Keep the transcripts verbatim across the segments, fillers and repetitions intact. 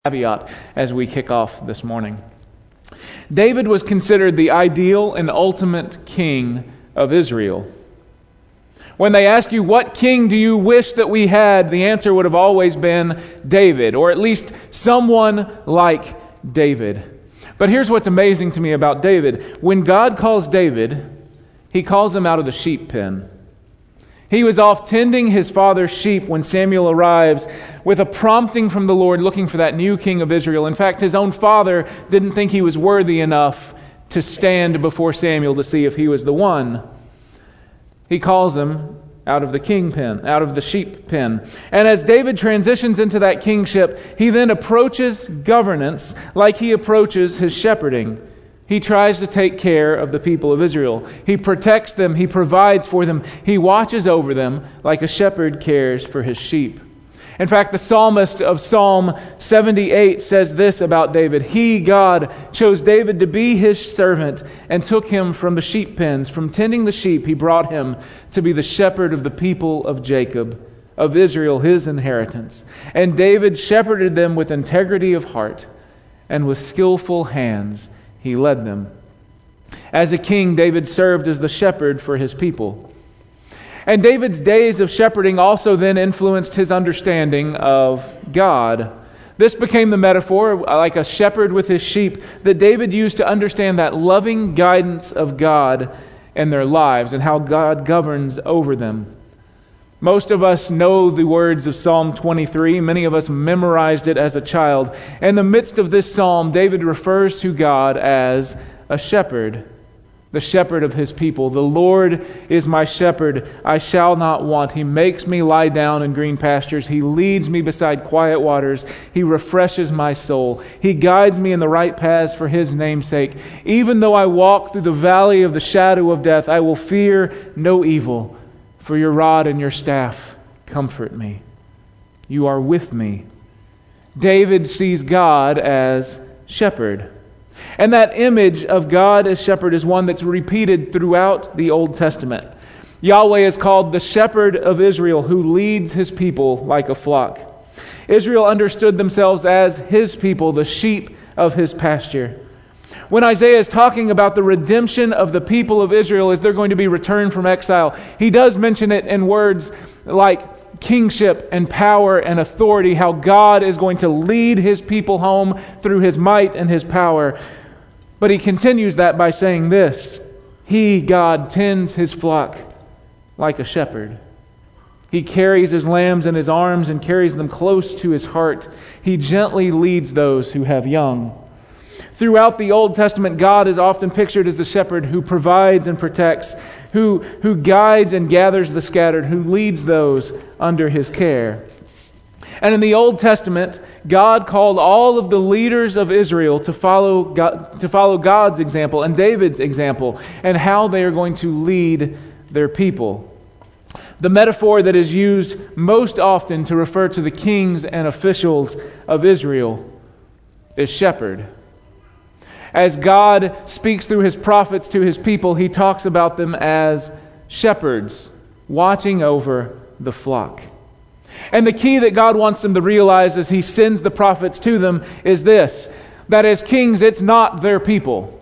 Caveat as we kick off this morning. David was considered the ideal and ultimate king of Israel. When they ask you, what king do you wish that we had? The answer would have always been David, or at least someone like David. But here's what's amazing to me about David. When God calls David, He calls him out of the sheep pen. He was off tending his father's sheep when Samuel arrives with a prompting from the Lord looking for that new king of Israel. In fact, his own father didn't think he was worthy enough to stand before Samuel to see if he was the one. He calls him out of the king pen, out of the sheep pen. And as David transitions into that kingship, he then approaches governance like he approaches his shepherding. He tries to take care of the people of Israel. He protects them. He provides for them. He watches over them like a shepherd cares for his sheep. In fact, the psalmist of Psalm seventy-eight says this about David. He, God, chose David to be His servant and took him from the sheep pens. From tending the sheep, He brought him to be the shepherd of the people of Jacob, of Israel, His inheritance. And David shepherded them with integrity of heart and with skillful hands. He led them. As a king, David served as the shepherd for his people. And David's days of shepherding also then influenced his understanding of God. This became the metaphor, like a shepherd with his sheep, that David used to understand that loving guidance of God in their lives and how God governs over them. Most of us know the words of Psalm twenty-three. Many of us memorized it as a child. In the midst of this psalm, David refers to God as a shepherd, the shepherd of his people. The Lord is my shepherd, I shall not want. He makes me lie down in green pastures. He leads me beside quiet waters. He refreshes my soul. He guides me in the right paths for His name's sake. Even though I walk through the valley of the shadow of death, I will fear no evil. For your rod and your staff comfort me. You are with me. David sees God as shepherd. And that image of God as shepherd is one that's repeated throughout the Old Testament. Yahweh is called the shepherd of Israel who leads His people like a flock. Israel understood themselves as His people, the sheep of His pasture. When Isaiah is talking about the redemption of the people of Israel as they're going to be returned from exile, he does mention it in words like kingship and power and authority, how God is going to lead His people home through His might and His power. But he continues that by saying this: He, God, tends His flock like a shepherd. He carries His lambs in His arms and carries them close to His heart. He gently leads those who have young. Throughout the Old Testament, God is often pictured as the shepherd who provides and protects, who, who guides and gathers the scattered, who leads those under His care. And in the Old Testament, God called all of the leaders of Israel to follow God, to follow God's example and David's example and how they are going to lead their people. The metaphor that is used most often to refer to the kings and officials of Israel is shepherd. As God speaks through His prophets to His people, He talks about them as shepherds watching over the flock. And the key that God wants them to realize as He sends the prophets to them is this: that as kings, it's not their people.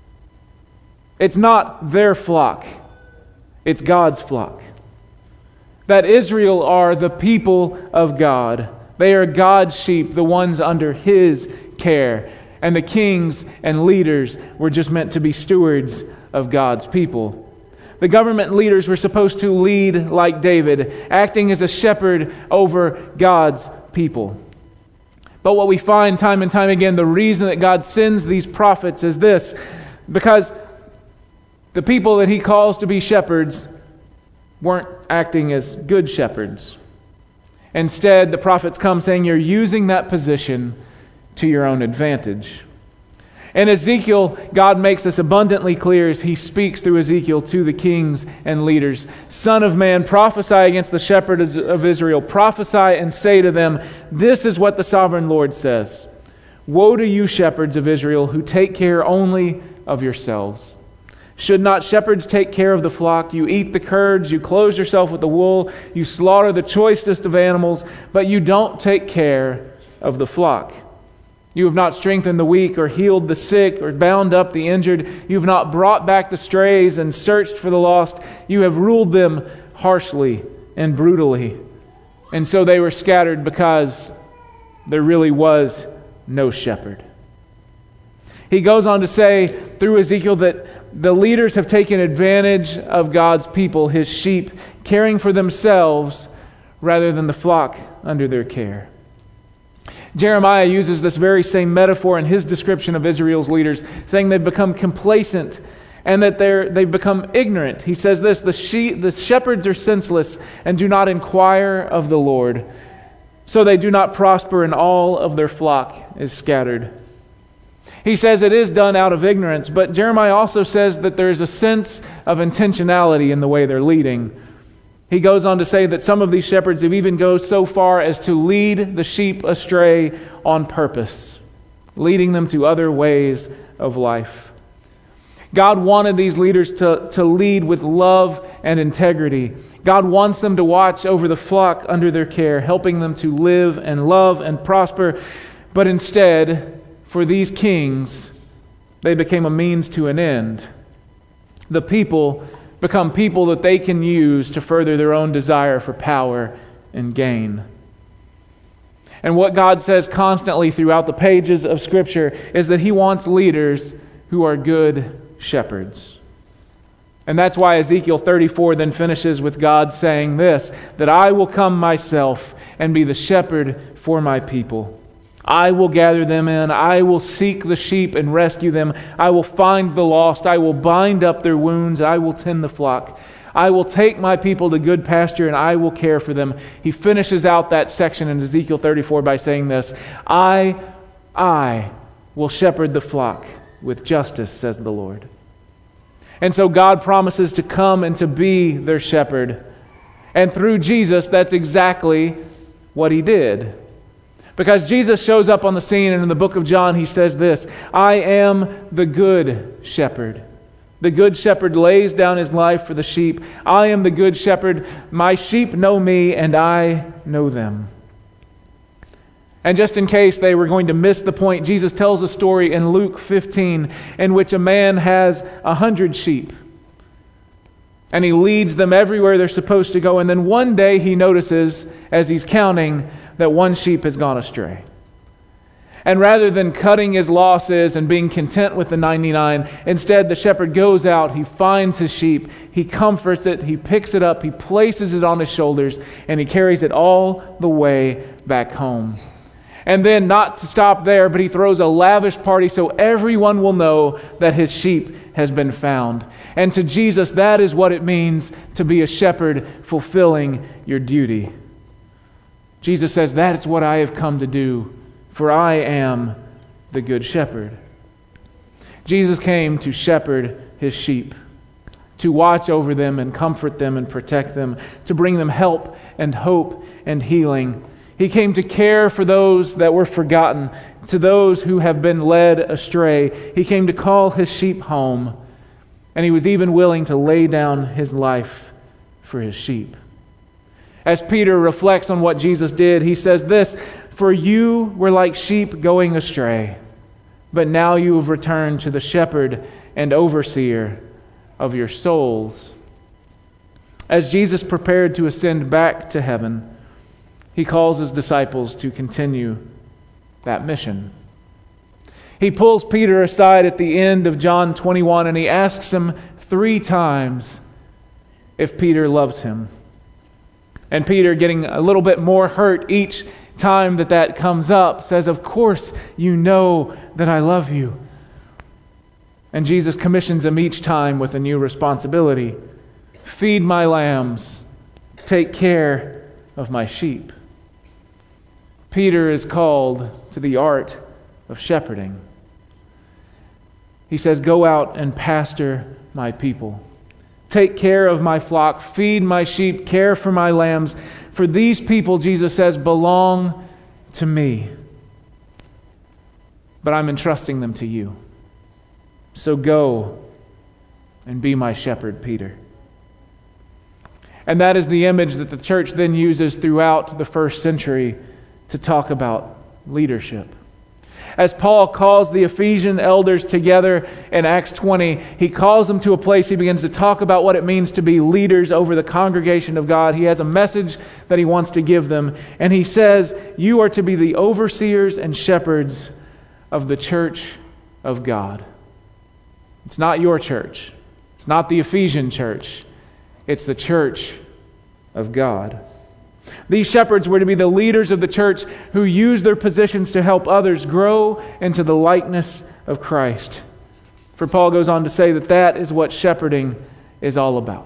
It's not their flock. It's God's flock. That Israel are the people of God. They are God's sheep, the ones under His care. And the kings and leaders were just meant to be stewards of God's people. The government leaders were supposed to lead like David, acting as a shepherd over God's people. But what we find time and time again, the reason that God sends these prophets is this: because the people that He calls to be shepherds weren't acting as good shepherds. Instead, the prophets come saying, you're using that position to your own advantage. In Ezekiel, God makes this abundantly clear as He speaks through Ezekiel to the kings and leaders. Son of man, prophesy against the shepherds of Israel. Prophesy and say to them, this is what the sovereign Lord says. Woe to you, shepherds of Israel, who take care only of yourselves. Should not shepherds take care of the flock? You eat the curds, you clothe yourself with the wool, you slaughter the choicest of animals, but you don't take care of the flock. You have not strengthened the weak or healed the sick or bound up the injured. You have not brought back the strays and searched for the lost. You have ruled them harshly and brutally. And so they were scattered because there really was no shepherd. He goes on to say through Ezekiel that the leaders have taken advantage of God's people, His sheep, caring for themselves rather than the flock under their care. Jeremiah uses this very same metaphor in his description of Israel's leaders, saying they've become complacent and that they're, they've become ignorant. He says this, the, sheep, the shepherds are senseless and do not inquire of the Lord, so they do not prosper and all of their flock is scattered. He says it is done out of ignorance, but Jeremiah also says that there is a sense of intentionality in the way they're leading. He goes on to say that some of these shepherds have even gone so far as to lead the sheep astray on purpose, leading them to other ways of life. God wanted these leaders to, to lead with love and integrity. God wants them to watch over the flock under their care, helping them to live and love and prosper. But instead, for these kings, they became a means to an end. The people become people that they can use to further their own desire for power and gain. And what God says constantly throughout the pages of Scripture is that He wants leaders who are good shepherds. And that's why Ezekiel thirty-four then finishes with God saying this, that I will come myself and be the shepherd for my people. I will gather them in. I will seek the sheep and rescue them. I will find the lost. I will bind up their wounds. I will tend the flock. I will take my people to good pasture and I will care for them. He finishes out that section in Ezekiel thirty-four by saying this, I, I will shepherd the flock with justice, says the Lord. And so God promises to come and to be their shepherd. And through Jesus, that's exactly what He did. Because Jesus shows up on the scene, and in the book of John, He says this, I am the good shepherd. The good shepherd lays down his life for the sheep. I am the good shepherd. My sheep know me, and I know them. And just in case they were going to miss the point, Jesus tells a story in Luke fifteen in which a man has a hundred sheep. And he leads them everywhere they're supposed to go. And then one day he notices, as he's counting, that one sheep has gone astray. And rather than cutting his losses and being content with the ninety-nine, instead the shepherd goes out, he finds his sheep, he comforts it, he picks it up, he places it on his shoulders, and he carries it all the way back home. And then, not to stop there, but he throws a lavish party so everyone will know that his sheep has been found. And to Jesus, that is what it means to be a shepherd fulfilling your duty. Jesus says, that is what I have come to do, for I am the good shepherd. Jesus came to shepherd His sheep, to watch over them and comfort them and protect them, to bring them help and hope and healing. He came to care for those that were forgotten, to those who have been led astray. He came to call His sheep home, and He was even willing to lay down His life for His sheep. As Peter reflects on what Jesus did, he says this, for you were like sheep going astray, but now you have returned to the shepherd and overseer of your souls. As Jesus prepared to ascend back to heaven, He calls His disciples to continue that mission. He pulls Peter aside at the end of John twenty-one and he asks him three times if Peter loves him. And Peter, getting a little bit more hurt each time that that comes up, says, of course you know that I love you. And Jesus commissions him each time with a new responsibility. Feed my lambs. Take care of my sheep. Peter is called to the art of shepherding. He says, go out and pasture my people. Take care of my flock, feed my sheep, care for my lambs. For these people, Jesus says, belong to me. But I'm entrusting them to you. So go and be my shepherd, Peter. And that is the image that the church then uses throughout the first century to talk about leadership. As Paul calls the Ephesian elders together in Acts twenty, he calls them to a place. He begins to talk about what it means to be leaders over the congregation of God. He has a message that he wants to give them. And he says, you are to be the overseers and shepherds of the church of God. It's not your church. It's not the Ephesian church. It's the church of God. These shepherds were to be the leaders of the church who use their positions to help others grow into the likeness of Christ. For Paul goes on to say that that is what shepherding is all about.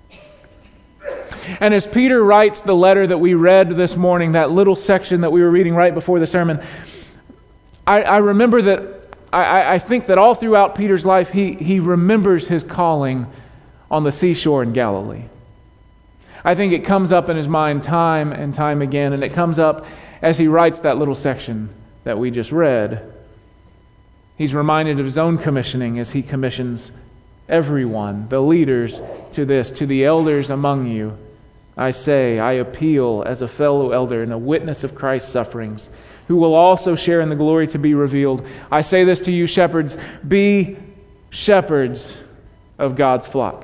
And as Peter writes the letter that we read this morning, that little section that we were reading right before the sermon, I, I remember that, I, I think that all throughout Peter's life, he, he remembers his calling on the seashore in Galilee. I think it comes up in his mind time and time again, and it comes up as he writes that little section that we just read. He's reminded of his own commissioning as he commissions everyone, the leaders, to this, to the elders among you. I say, I appeal as a fellow elder and a witness of Christ's sufferings, who will also share in the glory to be revealed. I say this to you, shepherds, be shepherds of God's flock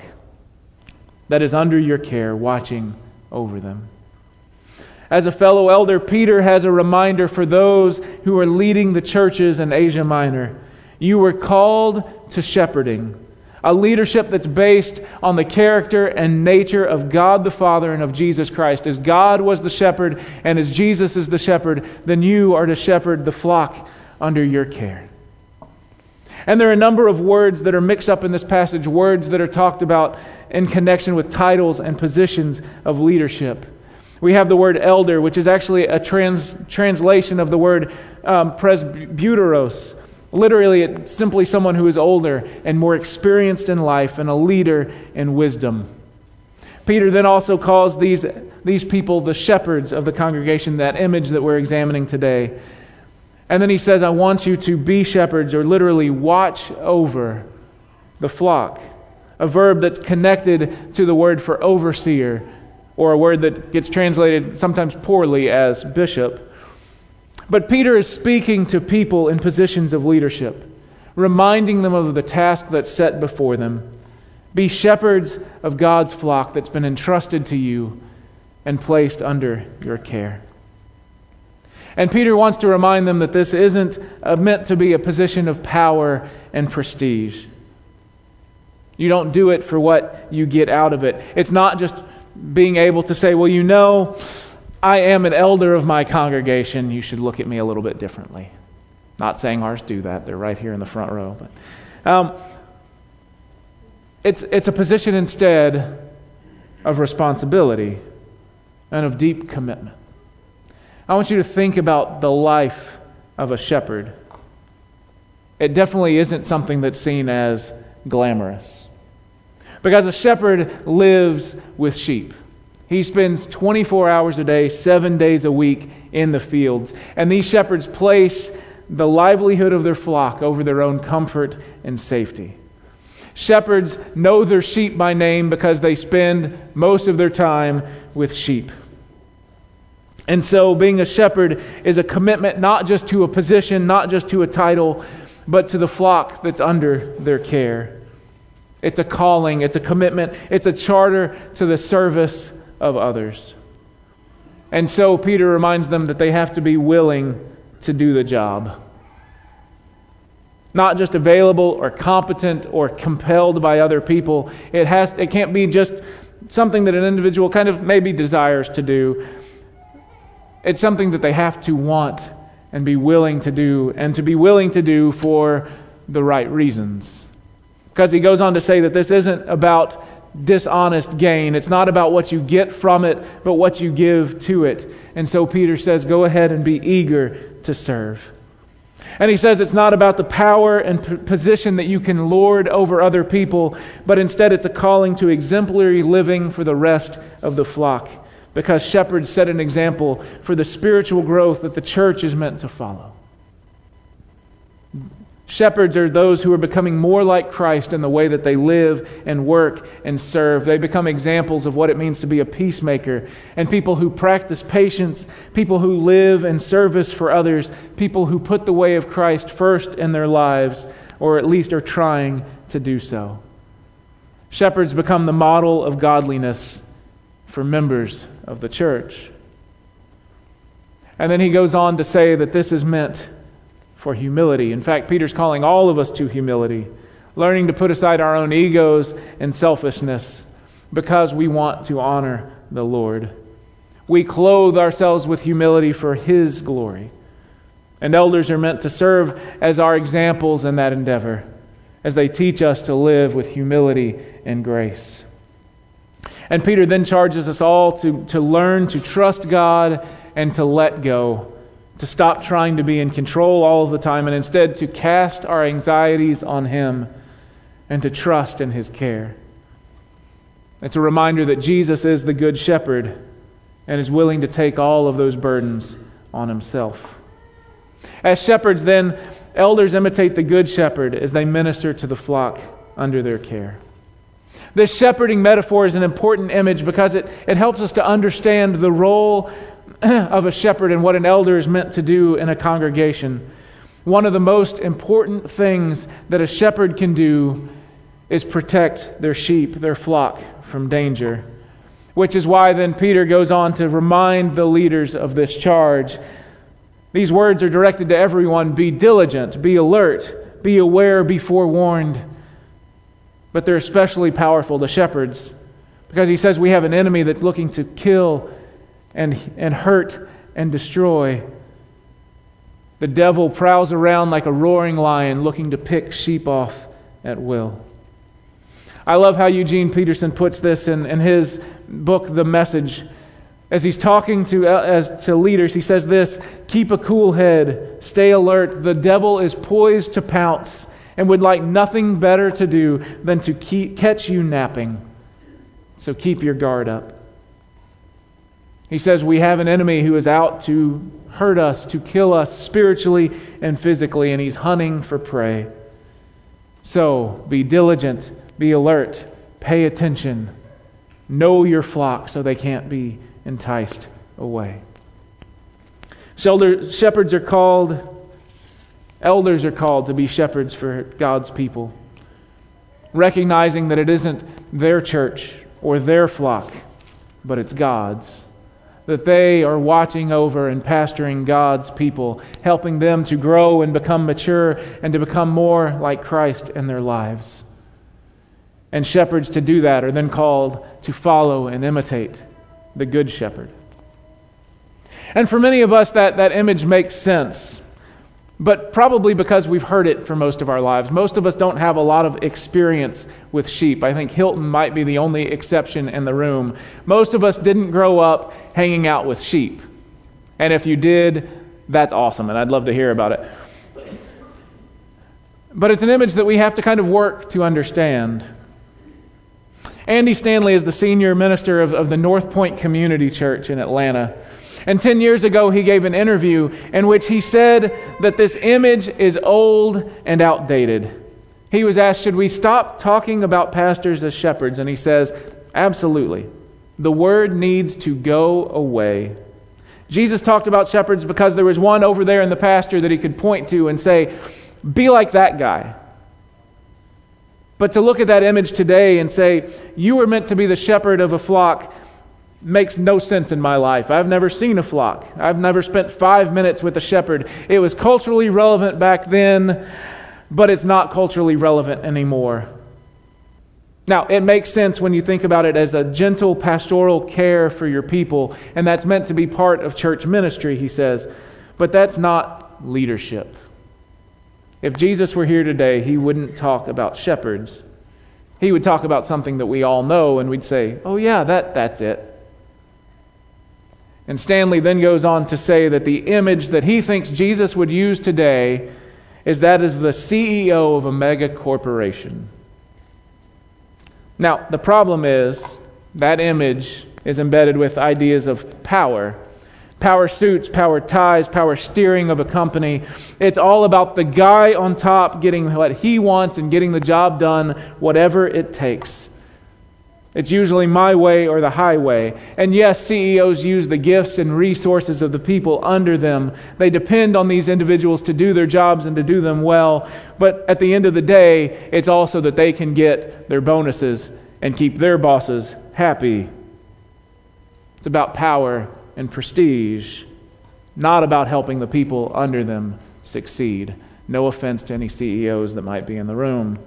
that is under your care, watching over them. As a fellow elder, Peter has a reminder for those who are leading the churches in Asia Minor. You were called to shepherding, a leadership that's based on the character and nature of God the Father and of Jesus Christ. As God was the shepherd and as Jesus is the shepherd, then you are to shepherd the flock under your care. And there are a number of words that are mixed up in this passage, words that are talked about in connection with titles and positions of leadership. We have the word elder, which is actually a trans, translation of the word um, presbyteros. Literally, it's simply someone who is older and more experienced in life and a leader in wisdom. Peter then also calls these, these people the shepherds of the congregation, that image that we're examining today. And then he says, I want you to be shepherds, or literally watch over the flock. A verb that's connected to the word for overseer, or a word that gets translated sometimes poorly as bishop. But Peter is speaking to people in positions of leadership, reminding them of the task that's set before them. Be shepherds of God's flock that's been entrusted to you and placed under your care. And Peter wants to remind them that this isn't meant to be a position of power and prestige. You don't do it for what you get out of it. It's not just being able to say, well, you know, I am an elder of my congregation. You should look at me a little bit differently. Not saying ours do that. They're right here in the front row. But um, it's it's a position instead of responsibility and of deep commitment. I want you to think about the life of a shepherd. It definitely isn't something that's seen as glamorous. Because a shepherd lives with sheep. He spends twenty-four hours a day, seven days a week in the fields. And these shepherds place the livelihood of their flock over their own comfort and safety. Shepherds know their sheep by name because they spend most of their time with sheep. And so being a shepherd is a commitment not just to a position, not just to a title, but to the flock that's under their care. It's a calling, it's a commitment, it's a charter to the service of others. And so Peter reminds them that they have to be willing to do the job. Not just available or competent or compelled by other people. It has it can't be just something that an individual kind of maybe desires to do. It's something that they have to want and be willing to do, and to be willing to do for the right reasons. Because he goes on to say that this isn't about dishonest gain. It's not about what you get from it, but what you give to it. And so Peter says, go ahead and be eager to serve. And he says it's not about the power and p- position that you can lord over other people, but instead it's a calling to exemplary living for the rest of the flock. Because shepherds set an example for the spiritual growth that the church is meant to follow. Shepherds are those who are becoming more like Christ in the way that they live and work and serve. They become examples of what it means to be a peacemaker, and people who practice patience, people who live in service for others, people who put the way of Christ first in their lives, or at least are trying to do so. Shepherds become the model of godliness for members of the church. And then he goes on to say that this is meant for humility. In fact, Peter's calling all of us to humility, learning to put aside our own egos and selfishness because we want to honor the Lord. We clothe ourselves with humility for His glory. And elders are meant to serve as our examples in that endeavor, as they teach us to live with humility and grace. And Peter then charges us all to, to learn to trust God and to let go, to stop trying to be in control all of the time and instead to cast our anxieties on Him and to trust in His care. It's a reminder that Jesus is the Good Shepherd and is willing to take all of those burdens on Himself. As shepherds, then, elders imitate the Good Shepherd as they minister to the flock under their care. This shepherding metaphor is an important image because it, it helps us to understand the role of a shepherd and what an elder is meant to do in a congregation. One of the most important things that a shepherd can do is protect their sheep, their flock, from danger. Which is why then Peter goes on to remind the leaders of this charge. These words are directed to everyone. Be diligent, be alert, be aware, be forewarned. But they're especially powerful to shepherds because he says we have an enemy that's looking to kill and, and hurt and destroy. The devil prowls around like a roaring lion looking to pick sheep off at will. I love how Eugene Peterson puts this in, in his book, The Message. As he's talking to, as, to leaders, he says this: keep a cool head, stay alert. The devil is poised to pounce and would like nothing better to do than to keep, catch you napping. So keep your guard up. He says we have an enemy who is out to hurt us, to kill us spiritually and physically, and he's hunting for prey. So be diligent, be alert, pay attention, know your flock so they can't be enticed away. Shepherds are called, elders are called to be shepherds for God's people, recognizing that it isn't their church or their flock, but it's God's. That they are watching over and pastoring God's people, helping them to grow and become mature and to become more like Christ in their lives. And shepherds to do that are then called to follow and imitate the Good Shepherd. And for many of us, that, that image makes sense. But probably because we've heard it for most of our lives. Most of us don't have a lot of experience with sheep. I think Hilton might be the only exception in the room. Most of us didn't grow up hanging out with sheep. And if you did, that's awesome, and I'd love to hear about it. But it's an image that we have to kind of work to understand. Andy Stanley is the senior minister of, of the North Point Community Church in Atlanta. And ten years ago, he gave an interview in which he said that this image is old and outdated. He was asked, should we stop talking about pastors as shepherds? And he says, absolutely. The word needs to go away. Jesus talked about shepherds because there was one over there in the pasture that he could point to and say, be like that guy. But to look at that image today and say, you were meant to be the shepherd of a flock, makes no sense in my life. I've never seen a flock. I've never spent five minutes with a shepherd. It was culturally relevant back then, but it's not culturally relevant anymore. Now, it makes sense when you think about it as a gentle pastoral care for your people, and that's meant to be part of church ministry, he says, but that's not leadership. If Jesus were here today, he wouldn't talk about shepherds. He would talk about something that we all know, and we'd say, oh yeah, that that's it. And Stanley then goes on to say that the image that he thinks Jesus would use today is that of the C E O of a mega corporation. Now, the problem is that image is embedded with ideas of power, Power suits, power ties, power steering of a company. It's all about the guy on top getting what he wants and getting the job done, whatever it takes. It's usually my way or the highway. And yes, C E Os use the gifts and resources of the people under them. They depend on these individuals to do their jobs and to do them well. But at the end of the day, it's also that they can get their bonuses and keep their bosses happy. It's about power and prestige, not about helping the people under them succeed. No offense to any C E Os that might be in the room.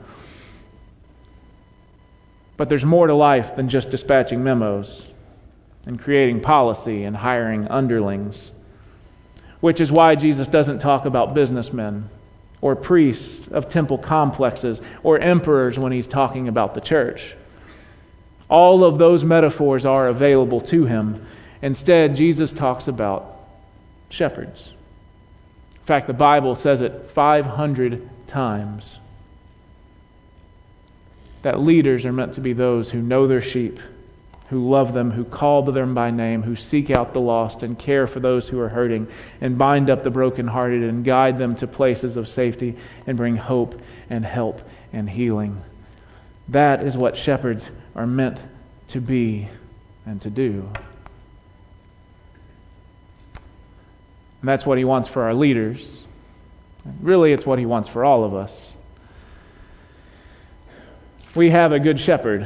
But there's more to life than just dispatching memos and creating policy and hiring underlings, which is why Jesus doesn't talk about businessmen or priests of temple complexes or emperors when he's talking about the church. All of those metaphors are available to him. Instead, Jesus talks about shepherds. In fact, the Bible says it five hundred times. That leaders are meant to be those who know their sheep, who love them, who call them by name, who seek out the lost and care for those who are hurting and bind up the brokenhearted and guide them to places of safety and bring hope and help and healing. That is what shepherds are meant to be and to do. And that's what he wants for our leaders. Really, it's what he wants for all of us. We have a good shepherd.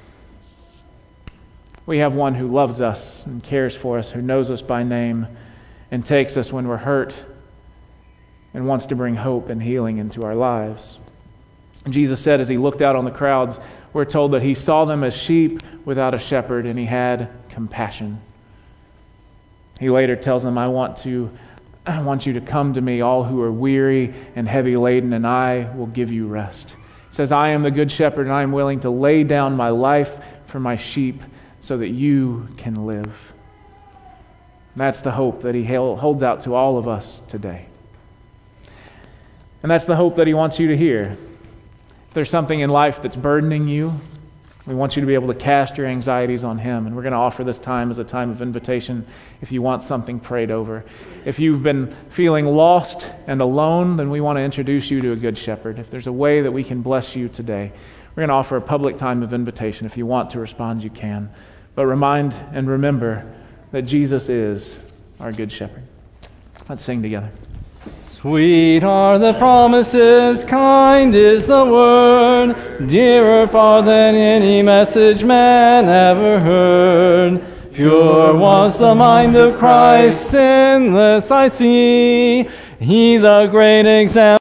We have one who loves us and cares for us, who knows us by name and takes us when we're hurt and wants to bring hope and healing into our lives. Jesus said as he looked out on the crowds, we're told that he saw them as sheep without a shepherd, and he had compassion. He later tells them, I want to, I want you to come to me, all who are weary and heavy laden, and I will give you rest. He says, I am the good shepherd, and I am willing to lay down my life for my sheep so that you can live. And that's the hope that he holds out to all of us today. And that's the hope that he wants you to hear. If there's something in life that's burdening you, we want you to be able to cast your anxieties on him. And we're going to offer this time as a time of invitation if you want something prayed over. If you've been feeling lost and alone, then we want to introduce you to a good shepherd. If there's a way that we can bless you today, we're going to offer a public time of invitation. If you want to respond, you can. But remind and remember that Jesus is our good shepherd. Let's sing together. Sweet are the promises, kind is the word, dearer far than any message man ever heard. Pure was the mind of Christ, sinless I see, he the great example.